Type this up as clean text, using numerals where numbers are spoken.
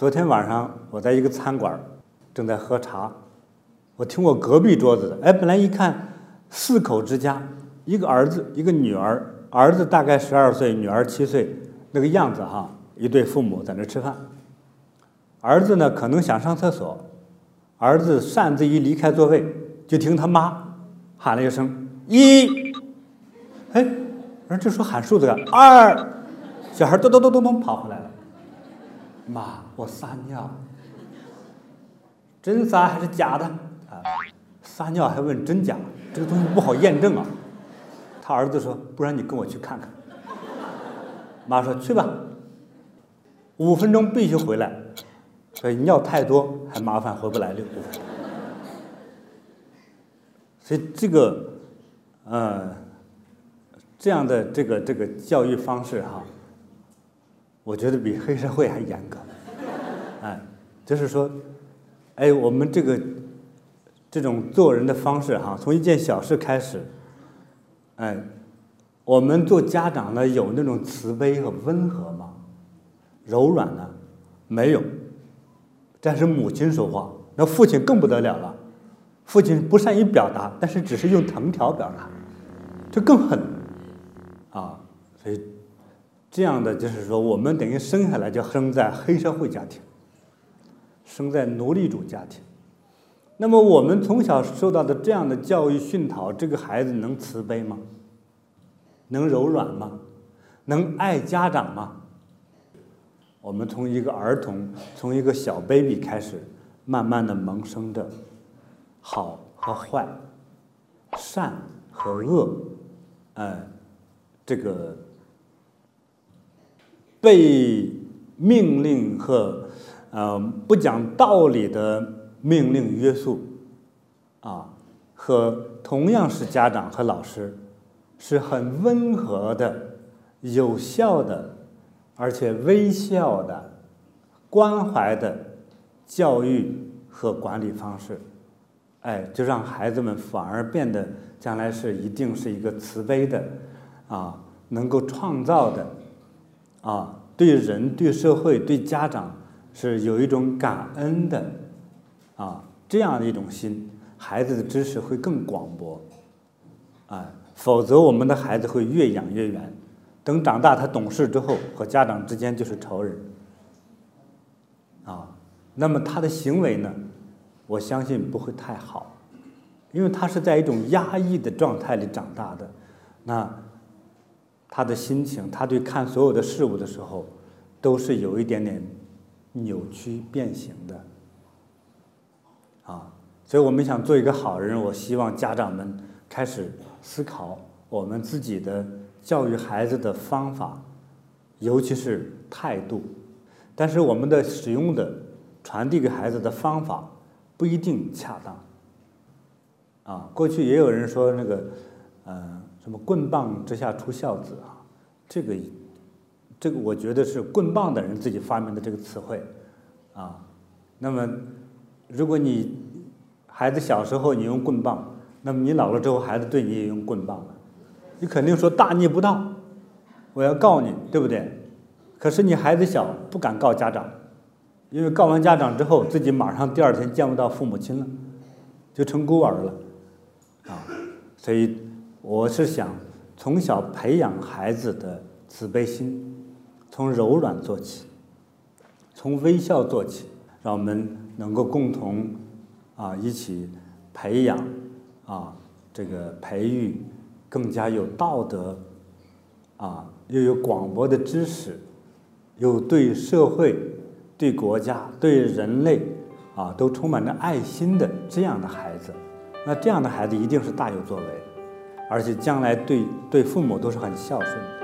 昨天晚上我在一个餐馆正在喝茶，我听我隔壁桌子的，本来一看4口之家，一个儿子一个女儿，儿子大概12岁，女儿7岁，那个样子哈，一对父母在那吃饭。儿子呢可能想上厕所，儿子擅自一离开座位，就听他妈喊了一声1，这时候喊数字感2，小孩咚咚咚咚咚跑回来了。妈，我撒尿，真撒还是假的啊？撒尿还问真假，这个东西不好验证啊。他儿子说，不然你跟我去看看。妈说去吧，5分钟必须回来，所以尿太多还麻烦回不来6分钟。所以这个这样的这个教育方式哈，我觉得比黑社会还严格。就是说，我们这种做人的方式哈，从一件小事开始，我们做家长呢有那种慈悲和温和吗？柔软呢？没有。但是母亲说话，那父亲更不得了了。父亲不善于表达，但是只是用藤条表达，这更狠啊！所以这样的就是说，我们等于生下来就生在黑社会家庭，生在奴隶主家庭。那么我们从小受到的这样的教育熏陶，这个孩子能慈悲吗？能柔软吗？能爱家长吗？我们从一个儿童，从一个小 baby 开始，慢慢的萌生着好和坏，善和恶，这个被命令和不讲道理的命令约束和同样是家长和老师，是很温和的、有效的，而且微笑的、关怀的教育和管理方式。就让孩子们反而变得将来一定是一个慈悲的能够创造的对人、对社会、对家长是有一种感恩的这样的一种心，孩子的知识会更广博否则我们的孩子会越养越远，等长大他懂事之后，和家长之间就是仇人那么他的行为呢，我相信不会太好，因为他是在一种压抑的状态里长大的，那他的心情，他对看所有的事物的时候，都是有一点点扭曲变形的所以我们想做一个好人，我希望家长们开始思考我们自己的教育孩子的方法，尤其是态度，但是我们的使用的传递给孩子的方法不一定恰当过去也有人说那个什么棍棒之下出孝子这个我觉得是棍棒的人自己发明的这个词汇那么如果你孩子小时候你用棍棒，那么你老了之后孩子对你也用棍棒了，你肯定说大逆不道，我要告你，对不对？可是你孩子小不敢告家长，因为告完家长之后自己马上第2天见不到父母亲了，就成孤儿了所以我是想从小培养孩子的慈悲心，从柔软做起，从微笑做起，让我们能够共同一起培养这个培育更加有道德又有广博的知识，有对社会、对国家、对人类都充满着爱心的这样的孩子。那这样的孩子一定是大有作为，而且将来对父母都是很孝顺的。